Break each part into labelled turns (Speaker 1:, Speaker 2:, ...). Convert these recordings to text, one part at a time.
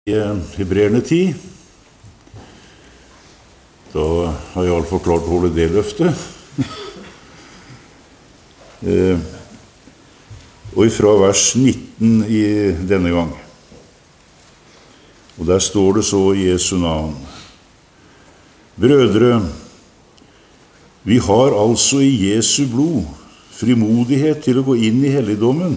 Speaker 1: Hebreerne 10. Da har jeg i alle fall klart å holde det løftet. Og ifra vers 19 i denne gang. Og der står det så i Jesu navn. Brødre, vi har altså i Jesu blod frimodighet til å gå inn i helligdommen.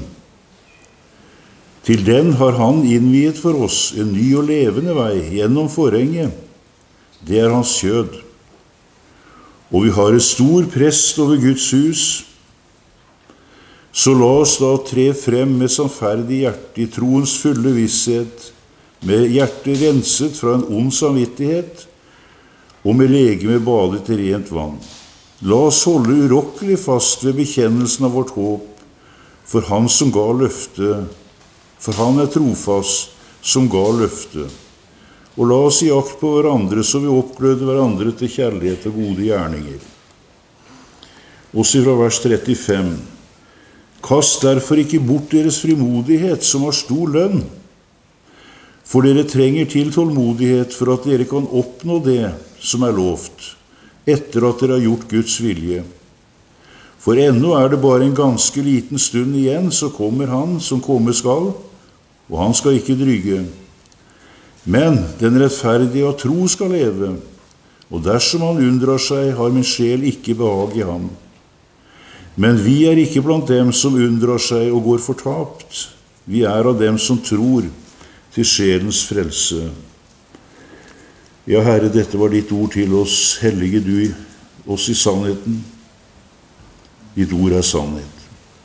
Speaker 1: Til den har han innviet for oss en ny og levende vei gjennom forhenget. Det er hans kjød. Og vi har et stor prest over Guds hus. Så la oss da tre frem med sannferdig hjerte i troens fulle visshet, med hjertet renset fra en ond samvittighet, og med legeme badet i rent vann. La oss holde urokkelig fast ved bekjennelsen av vårt håp, for han som ga løftet, for han er trofast som ga løftet. Og la oss gi akt på hverandre, så vi oppgløder hverandre til kjærlighet og gode gjerninger. Også fra vers 35. Kast derfor ikke bort deres frimodighet, som har stor lønn, for dere trenger til tålmodighet for at dere kan oppnå det som er lovt, etter at dere har gjort Guds vilje. For ennå er det bare en ganske liten stund igjen, så kommer han som komme skal, og han skal ikke drygge. Men den rettferdige av tro skal leve, og dersom han unndrar seg, har min sjel ikke behag i ham. Men vi er ikke blant dem som unndrar seg og går fortapt. Vi er av dem som tror til sjelens frelse. Ja, Herre, dette var ditt ord til oss. Hellige du oss i sannheten. Ditt ord er sannhet.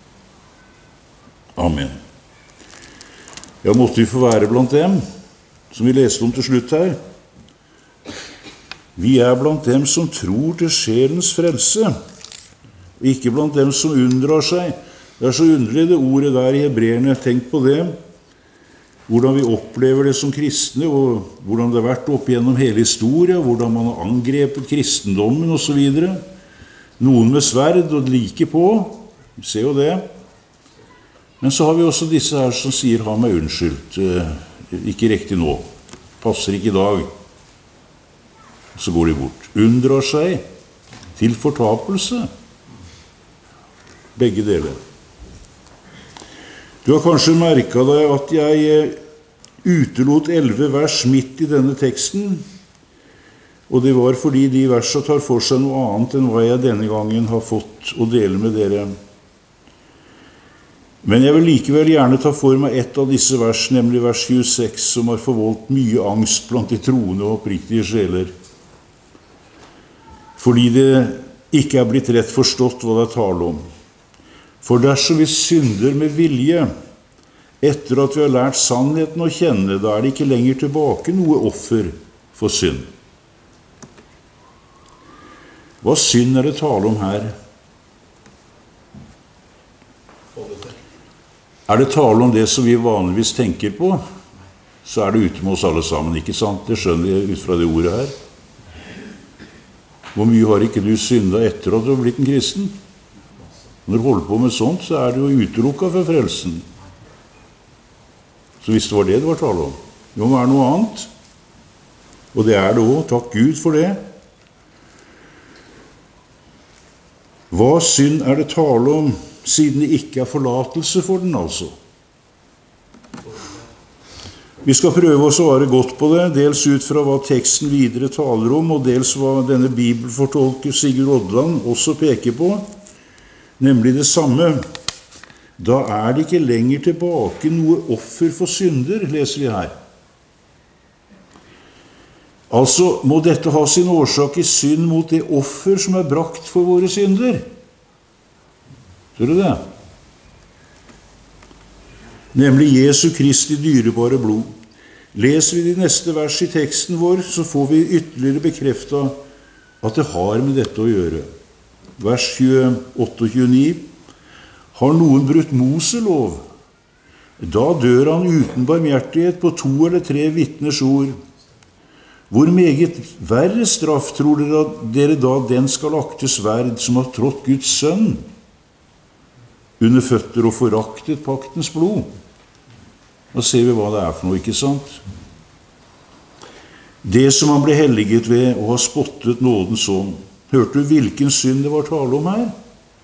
Speaker 1: Amen. Ja, måtte vi få være blant dem, som vi leste om til slutt her. Vi er blant dem som tror til sjelens frelse, og ikke blant dem som unndrar seg. Det er så underlig det ordet der i Hebreerne. Tenk på det. Hvordan vi opplever det som kristne, og hvordan det har vært opp gjennom hele historien, hvordan man har angrepet kristendommen og så videre. Noen med sverd og like på. Vi ser jo det. Men så har vi også disse her som sier, ha meg unnskyldt, ikke riktig nå, passer ikke i dag. Så går de bort. Unndrar seg til fortapelse. Begge deler. Du har kanskje merket deg at jeg utelot 11 vers midt i denne teksten, og det var fordi de versene tar for seg noe annet enn hva jeg denne gangen har fått å dele med dere. Men jeg vil likevel gjerne ta for meg et av disse vers, nemlig vers 26, som har forvoldt mye angst blant de troende og oppriktige sjeler. Fordi det ikke er blitt rett forstått hva det er tale om. For dersom vi synder med vilje, etter at vi har lært sannheten å kjenne, da er det ikke lenger tilbake noe offer for synd. Hva synd er det tale om her? Er det tale om det som vi vanligvis tenker på, så er det ute med oss alle sammen, ikke sant? Det skjønner jeg ut fra det ordet her. Hvor mye har ikke du syndet etter at du har blitt en kristen? Når du holder på med sånt, så er du jo utelukket for frelsen. Så hvis det var det det var tale om, det må være noe annet. Og det er det også, takk Gud for det. Hva synd er det tale om, siden det ikke er forlatelse for den, altså? Vi skal prøve å svare godt på det, dels ut fra hva teksten videre taler om, og dels hva denne bibelfortolker Sigurd Odland også peker på, nemlig det samme. Da er det ikke lenger tilbake noe offer for synder, leser vi her. Altså må dette ha sin årsak i synd mot det offer som er brakt for våre synder. Ser du det? Nemlig Jesu Kristi dyrebare blod. Leser vi de neste vers i teksten vår, så får vi ytterligere bekreftet at det har med dette å gjøre. Vers 28 og 29. Har noen brutt Moselov, da dør han uten barmhjertighet på 2 eller 3 vitners ord. Hvor meget verre straff tror dere da den skal aktes verd som har trådt Guds sønn under føtter og foraktet paktens blod? Da ser vi hva det er for noe, ikke sant? det som han ble helliget ved og har spottet nådens ånd. Hørte du hvilken synd det var tale om her?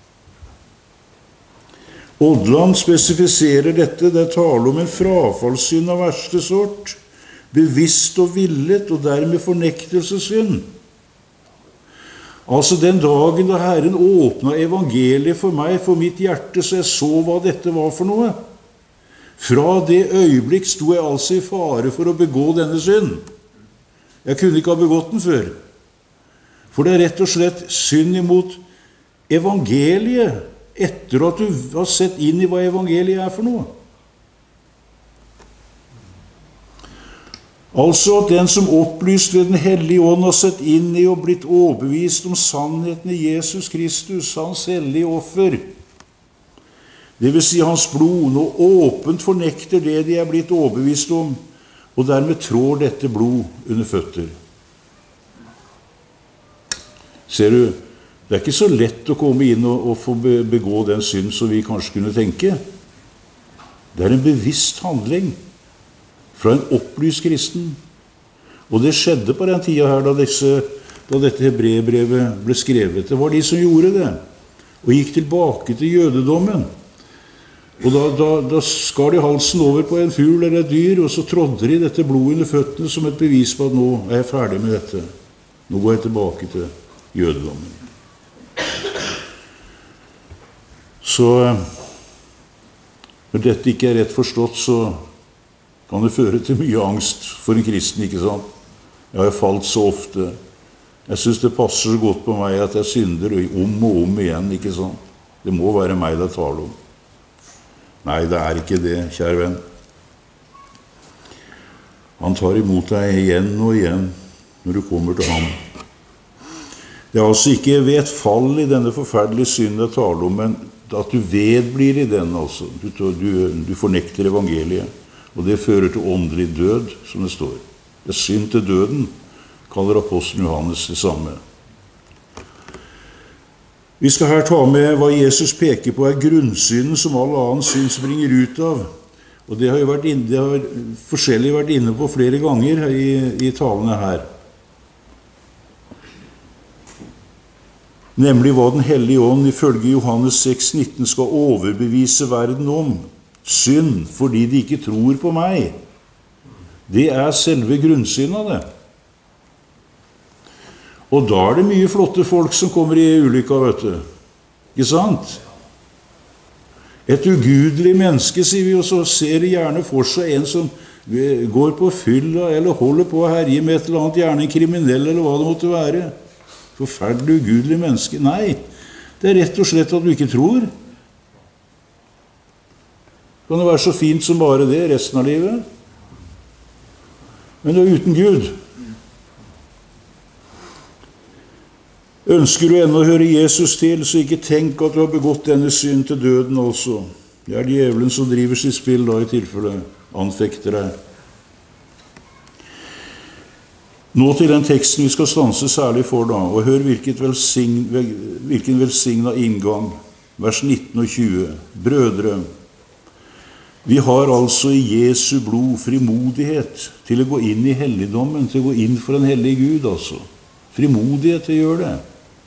Speaker 1: Odland spesifiserer dette. Det er tale om en frafallssynd av verste sort, bevisst og villet, og dermed fornektelsessynd. Altså den dagen da Herren åpnet evangeliet for meg, for mitt hjerte, så jeg så hva dette var for noe. Fra det øyeblikk sto jeg altså i fare for å begå denne synd. Jeg kunne ikke ha begått den før. For det er rett og slett synd imot evangeliet, etter at du har sett inn i hva evangeliet er for noe. Altså at den som opplyst ved den hellige ånd har sett inn i og blitt overbevist om sannheten i Jesus Kristus, hans hellige offer, det vil si hans blod, nå åpent fornekter det de er blitt overbevist om, og dermed trår dette blod under føtter. Ser du, det er ikke så lett å komme inn og få begå den synd som vi kanskje kunne tenke. Det er en bevisst handling fra en opplyst kristen. Og det skjedde på den tida her da dette hebreerbrevet ble skrevet. Det var de som gjorde det, og gikk tilbake til jødedommen. Og da skar de halsen over på en fugl eller et dyr, og så trådde de dette blodet under føttene som et bevis på at nå er jeg ferdig med dette. Nå går jeg tilbake til jødedommen. Så når dette ikke er rett forstått, så kan det føre til mye angst for en kristen, ikke sant? Jeg har falt så ofte. Jeg synes det passer så godt på meg at jeg synder om og om igjen, ikke sant? Det må være meg det taler om. Nei, det er ikke det, kjære venn. Han tar imot deg igjen og igjen når du kommer til ham. Det er altså ikke ved et fall i denne forferdelige synd jeg taler om, men at du vedblir i den, altså. Du fornekter evangeliet, og det fører til åndelig død, som det står. Det er synd til døden, kaller apostelen Johannes det samme. Vi skal her ta med hva Jesus peker på er grunnsynden som all annen synd springer ut av. Og det har forskjellig vært inne på flere ganger i talene her. Nemlig hva den hellige ånd ifølge Johannes 6,19 skal overbevise verden om. Synd fordi de ikke tror på meg. Det er selve grunnsynden av det. Og da er det mye flotte folk som kommer i ulykka, vet du. Ikke sant? Et ugudelig menneske, sier vi, og så ser de gjerne for seg en som går på fylla, eller holder på å herje med et eller annet, gjerne en kriminell, eller hva det måtte være. Forferdelig ugudelig menneske. Nei, det er rett og slett at du ikke tror. Kan det være så fint som bare det resten av livet? Men du er uten Gud. Ønsker du ennå å høre Jesus til, så ikke tenk at du har begått denne synd til døden også. Det er djevelen som driver sitt spill da, i tilfelle anfekter deg. Nå til den teksten vi skal stanse særlig for da, og hør hvilken velsignet inngang, vers 19 og 20. Brødre, vi har altså i Jesu blod frimodighet til å gå inn i helligdommen, til å gå inn for en hellig Gud, altså. Frimodighet til å gjøre det.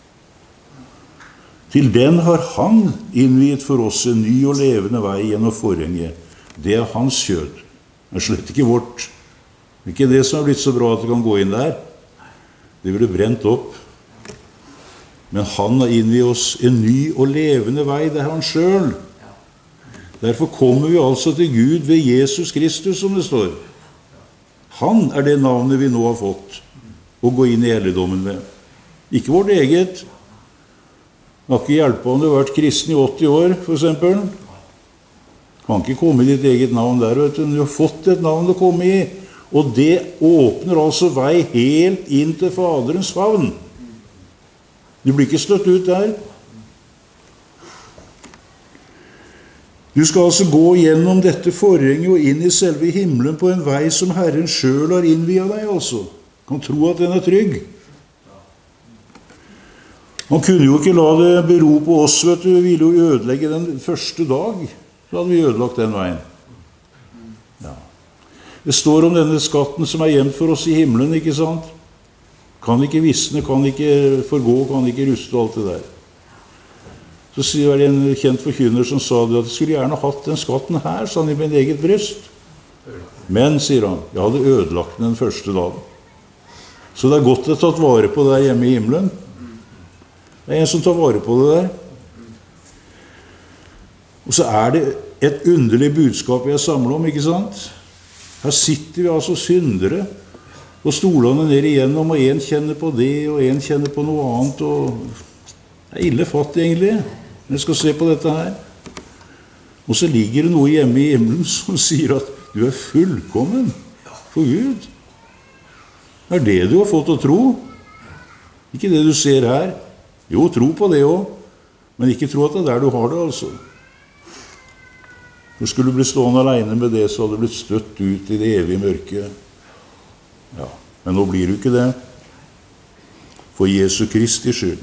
Speaker 1: Til den har han innviet for oss en ny og levende vei gjennom forhenget. Det er hans kjød. Det er slett ikke vårt. Det er ikke det som har blitt så bra at det kan gå inn der. Det ville brent opp. Men han har innviet oss en ny og levende vei. Det er han selv. Derfor kommer vi altså til Gud ved Jesus Kristus, som det står. Han er det navnet vi nå har fått å gå inn i helligdommen med. Ikke vårt eget. Det har ikke hjulpet om du har vært kristen i 80 år, for eksempel. Kan ikke komme i ditt eget navn der, vet du. Du har fått et navn å komme i, og det åpner altså vei helt inn til Faderens favn. Du blir ikke støtt ut der. Du skal altså gå gjennom dette forhenget og inn i selve himmelen på en vei som Herren selv har innviet deg, altså. Kan tro at den er trygg. Han kunne jo ikke la det bero på oss, vet du. Vi ville jo ødelegge den første dag. Så hadde vi ødelagt den veien. Ja. Det står om denne skatten som gjemt for oss i himmelen, ikke sant? Kan ikke visne, kan ikke forgå, kan ikke ruste og alt det der. Så var det en kjent forkynner som sa det, at jeg skulle gjerne hatt den skatten her, sa han, i min eget bryst. Men, sier han, jeg hadde ødelagt den første dagen. Så det er godt å tatt vare på det der hjemme i himmelen. Det er en som tar vare på det der. Og så er det et underlig budskap vi er samlet om, ikke sant? Her sitter vi altså syndere, og stolene ned igjennom, og en kjenner på det, og en kjenner på noe annet, og det er ille fatt egentlig, når jeg skal se på dette her. Og så ligger det noe hjemme i himmelen som sier at du er fullkommen for Gud. Det er det du har fått å tro. Ikke det du ser her. Jo, tro på det også, men ikke tro at det er der du har det, altså. For skulle du bli stående alene med det, så hadde du blitt støtt ut i det evige mørket. Ja, men nå blir du ikke det. For Jesu Kristi skyld.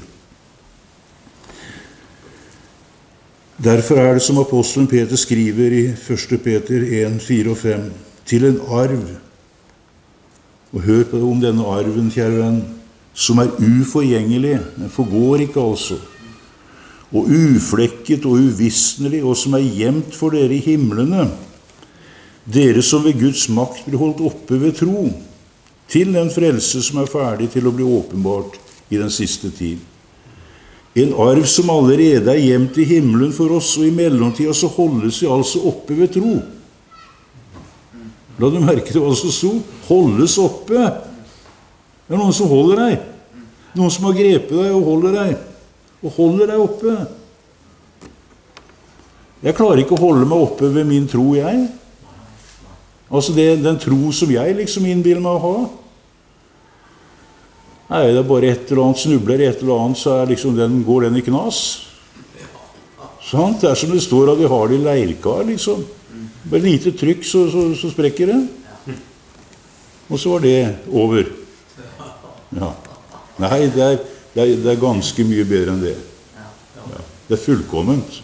Speaker 1: Derfor er det som apostelen Peter skriver i 1. Peter 1, 4 og 5, til en arv. Og hør på om denne arven, kjære venn, som er uforgjengelig, den forgår ikke altså, og uflekket og uvisnelig, og som er gjemt for dere i himmelene, dere som ved Guds makt blir holdt oppe ved tro, til den frelse som er ferdig til å bli åpenbart i den siste tid. En arv som allerede er gjemt i himmelen for oss, og i mellomtiden så holdes vi altså oppe ved tro. La du merke til hva som sto? Holdes oppe. Det er noen som holder deg. Noen som har grepet deg og holder deg. Og holder deg oppe. Jeg klarer ikke å holde meg oppe ved min tro, jeg. Altså den tro som jeg liksom innbiller meg å ha. Nei, det er bare et eller annet, snubler et eller annet, så er liksom går den i knas. Sant? Det er som det står at vi har det i leirkar, liksom. Bare lite trykk, så sprekker det. Og så var det over. Ja. Nei, det er ganske mye bedre enn det. Ja. Det er fullkomment.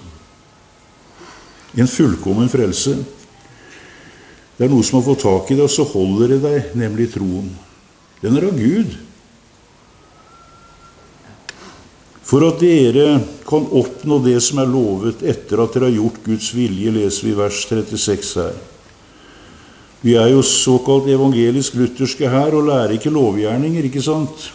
Speaker 1: En fullkommen frelse. Det er noe som har fått tak i det, og så holder det deg, nemlig troen. Den er av Gud. For at dere kan oppnå det som er lovet etter at dere har gjort Guds vilje, leser vi vers 36 her. Vi er jo såkalt evangelisk-lutherske her, og lærer ikke lovgjerninger, ikke sant?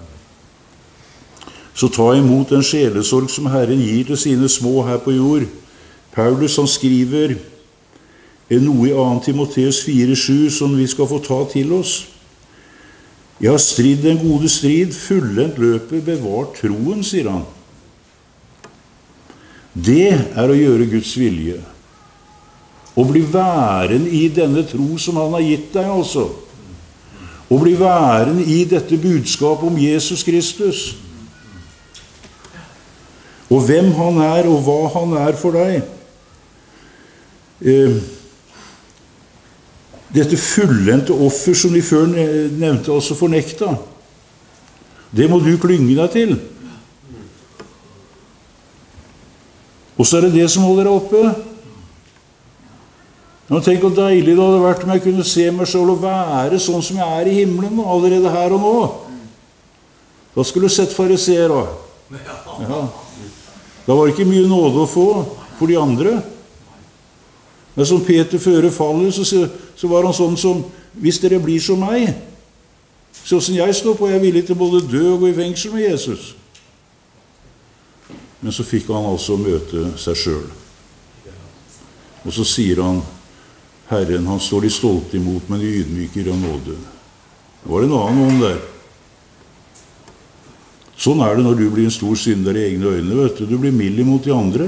Speaker 1: Så ta imot den sjelesorg som Herren gir til sine små her på jord. Paulus han skriver noe i 2. Timoteus 4,7 som vi skal få ta til oss. Jeg har stridd den gode strid, fullendt løpet, bevart troen, sier han. Det er å gjøre Guds vilje. Å bli værende i denne tro som han har gitt deg, altså. Å bli værende i dette budskap om Jesus Kristus. Og hvem han er, og hva han er for deg. Dette fullendte offer som de før nevnte, altså fornekta, det må du klynge deg til. Og så er det det som holder deg oppe. Nå, tenk hvor deilig det hadde vært om jeg kunne se meg selv og være sånn som jeg er i himmelen, allerede her og nå. Da skulle du sett fariseer da. Ja. Da var det ikke mye nåde å få for de andre. Men som Peter før fallet, så var han sånn som, hvis dere blir som meg, sånn som jeg står på, jeg er villig til både dø og gå i fengsel med Jesus. Men så fikk han altså møte seg selv. Og så sier han, Herren, han står de stolte imot, men de ydmyker av nåde. Det var en annen ånd der. Sånn er det når du blir en stor synder i egne øyne, vet du. Du blir mild imot de andre.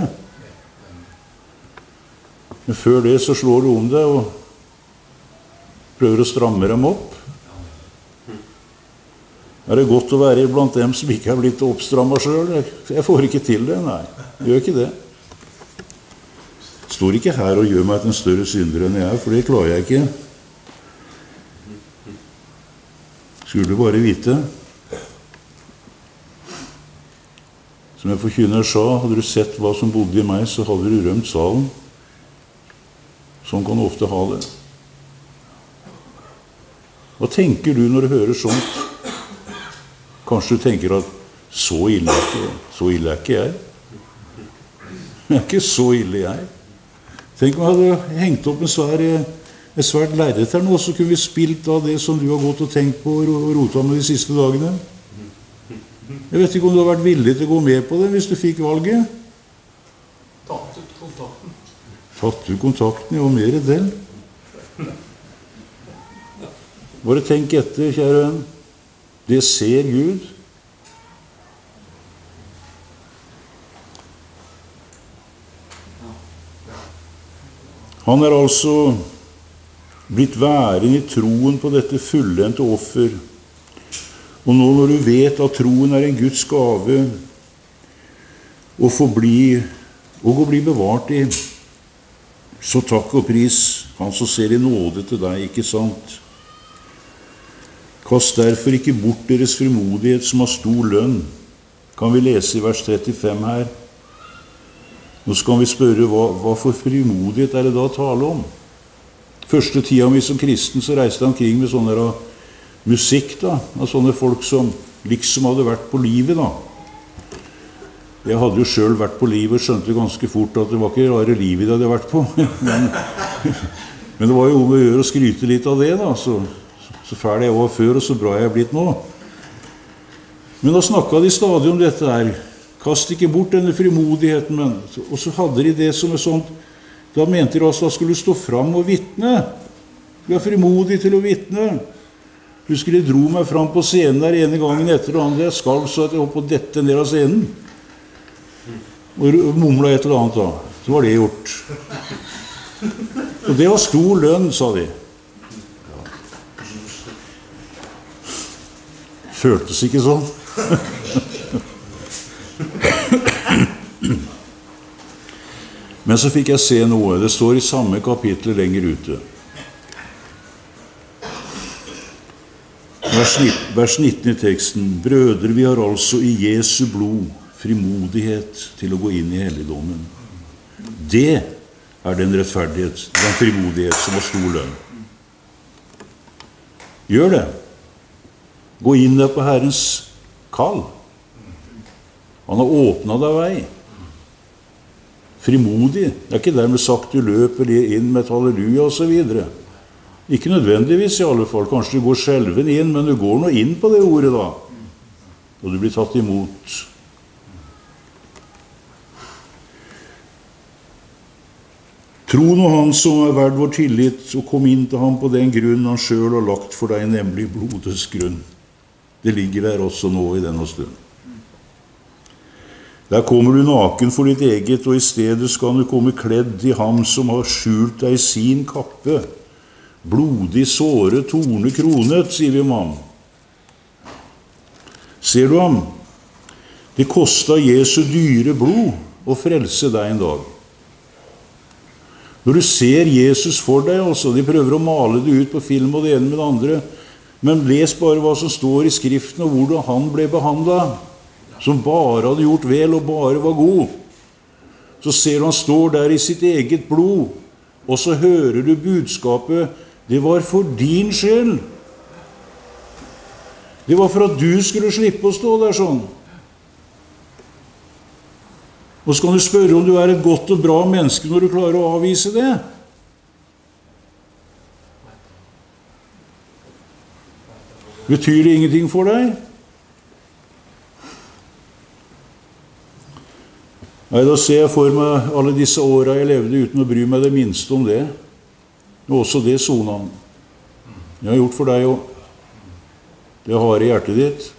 Speaker 1: Men før det så slår du om deg og prøver å stramme dem opp. Er det godt å være blant dem som ikke er blitt oppstrammet selv? Jeg får ikke til det, nei. Jeg gjør ikke det. Jeg står ikke her og gjør meg til en større synder enn jeg er, for det klarer jeg ikke. Skulle du bare vite. Som jeg forkynner sa, hadde du sett hva som bodde i meg, så hadde du rømt salen. Sånn kan du ofte ha det. Hva tenker du når du hører sånt? Kanskje du tenker at så ille er ikke jeg. Jeg er ikke så ille jeg. Tenk om jeg hadde hengt opp en svært lerret her nå, så kunne vi spilt av det som du har gått og tenkt på og rotet med de siste dagene. Jeg vet ikke om du har vært villig til å gå med på det hvis du fikk valget.
Speaker 2: Tatt ut kontakten.
Speaker 1: Tatt ut kontakten, ja, og mer enn den. Bare tenk etter, kjære venn. Det ser Gud. Han er altså blitt værende i troen på dette fullendte offer. Og nå når du vet at troen er en Guds gave, og å bli bevart i, så takk og pris han som ser i nåde til deg, ikke sant? Kast derfor ikke bort deres frimodighet som har stor lønn. Kan vi lese i vers 35 her? Nå skal vi spørre, hva for frimodighet er det da å tale om? Første tida mi som kristen så reiste han kring med sånne musikk da, av sånne folk som liksom hadde vært på livet da. Jeg hadde jo selv vært på livet og skjønte ganske fort at det var ikke rare livet jeg hadde vært på. Men det var jo om å gjøre å skryte litt av det da, så fæl jeg var før og så bra jeg er blitt nå. Men da snakket de stadig om dette her. Kast ikke bort denne frimodigheten, men. Og så hadde de det som er sånt, da mente de også at da skulle du stå fram og vittne. Du er frimodig til å vittne. Husker de dro meg fram på scenen der ene gangen etter og andre. Jeg skalv så at jeg holdt på å dette ned av scenen. Og mumlet et eller annet da. Så var det gjort. Og det var stor lønn, sa de. Føltes ikke sånn. Men så fikk jeg se noe. Det står i samme kapittel lenger ute. Vers 19 i teksten. Brødre, vi har altså i Jesu blod frimodighet til å gå inn i helligdommen. Det er den rettferdighet, den frimodighet som har stor lønn. Gjør det. Gå inn der på Herrens kall. Han har åpnet deg vei. Frimodig. Det er ikke dermed sagt du løper inn med et halleluja og så videre. Ikke nødvendigvis i alle fall. Kanskje du går skjelven inn, men du går nå inn på det ordet da. Og du blir tatt imot. Tro nå han som er verd vår tillit, og kom inn til ham på den grunn han selv har lagt for deg, nemlig blodets grunn. Det ligger der også nå i denne stund. Der kommer du naken for ditt eget, og i stedet skal du komme kledd i ham som har skjult deg i sin kappe. Blodig såret, torne kronet, sier vi om ham. Ser du ham? Det kostet Jesu dyre blod å frelse deg en dag. Når du ser Jesus for deg, altså, de prøver å male det ut på film og det ene med det andre, men les bare hva som står i Skriften og hvordan han ble behandlet, som bare hadde gjort vel og bare var god. Så ser du han står der i sitt eget blod, og så hører du budskapet, det var for din skyld. Det var for at du skulle slippe å stå der sånn. Og så kan du spørre om du er et godt og bra menneske når du klarer å avvise det. Betyr det ingenting for deg? Nei, da ser jeg for meg alle disse årene jeg levde uten å bry meg det minste om det. Og også det sonet han. Jeg har gjort for deg også. Det har i hjertet ditt.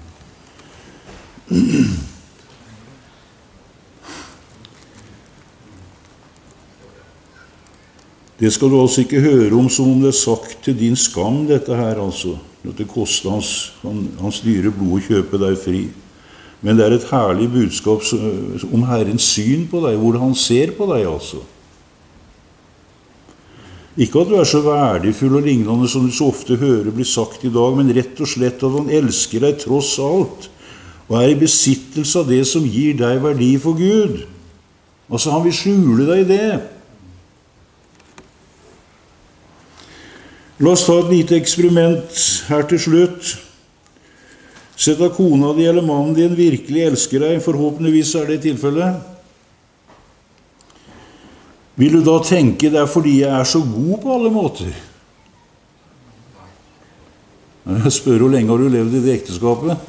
Speaker 1: Det skal du altså ikke høre om som om det er sagt til din skam, dette her altså. At det koster hans dyre blod å kjøpe deg fri. Men det er et herlig budskap om Herrens syn på deg, hvordan han ser på deg altså. Ikke at du er så verdifull og lignende som du så ofte hører bli sagt i dag, men rett og slett at han elsker deg tross alt, og er i besittelse av det som gir deg verdi for Gud. Altså han vil skjule deg i det. La oss ta et lite eksperiment her til slutt. Sett at kona di eller mannen din virkelig elsker deg, forhåpentligvis er det tilfellet. Vil du da tenke det er fordi jeg er så god på alle måter? Jeg spør hvor lenge har du levd i det ekteskapet?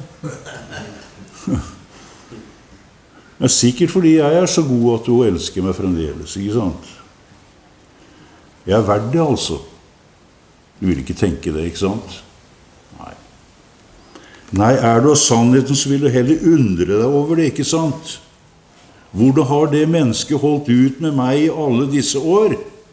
Speaker 1: Det er sikkert fordi jeg er så god at du elsker meg fremdeles, ikke sant? Jeg er verdt det, altså. Du vil ikke tenke det, ikke sant? Nei. Nei, er du av sannheten, så vil du heller undre deg over det, ikke sant? Hvordan har det mennesket holdt ut med meg i alle disse år?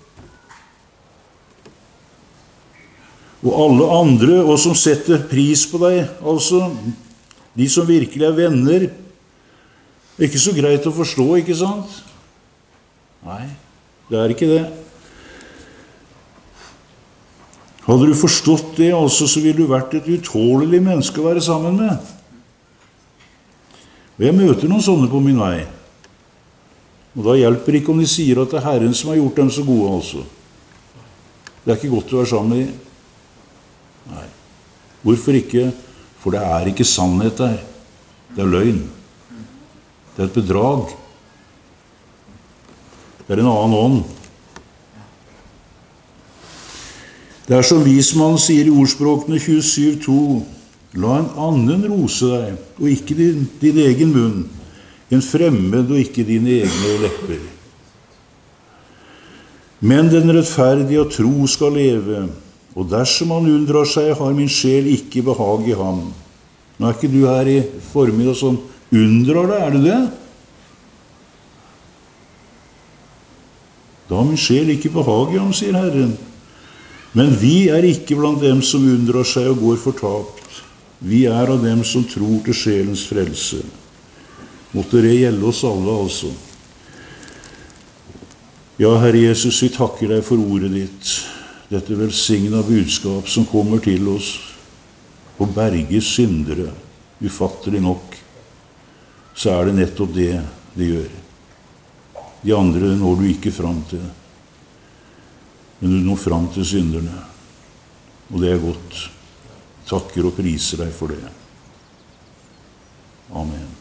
Speaker 1: Og alle andre, og som setter pris på deg, altså, de som virkelig er venner, det er ikke så greit å forstå, ikke sant? Nei, det er ikke det. Hadde du forstått det, altså, så ville du vært et utålelig menneske å være sammen med. Og jeg møter noen sånne på min vei. Og da hjelper ikke om de sier at det er Herren som har gjort dem så gode, altså. Det er ikke godt å være sammen med dem. Nei. Hvorfor ikke? For det er ikke sannhet der. Det er løgn. Det er et bedrag. Det er en annen ånd. Det er som vismannen sier i ordspråkene 27:2, la en annen rose deg, og ikke din egen munn, en fremmed og ikke dine egne lepper. Men den rettferdige og tro skal leve, og dersom han unndrar seg, har min sjel ikke behag i ham. Nå er ikke du her i formiddag som unndrar deg, er det det? Da har min sjel ikke behag i ham, sier Herren. Men vi er ikke blant dem som unndrar seg og går fortapt. Vi er av dem som tror til sjelens frelse. Måtte det gjelde oss alle, altså. Ja, Herre Jesus, vi takker deg for ordet ditt. Dette velsigna budskap som kommer til oss og berger syndere, ufattelig nok. Så er det nettopp det det gjør. De andre når du ikke fram til. Men du når fram til synderne. Og det er godt. Takker og priser deg for det. Amen.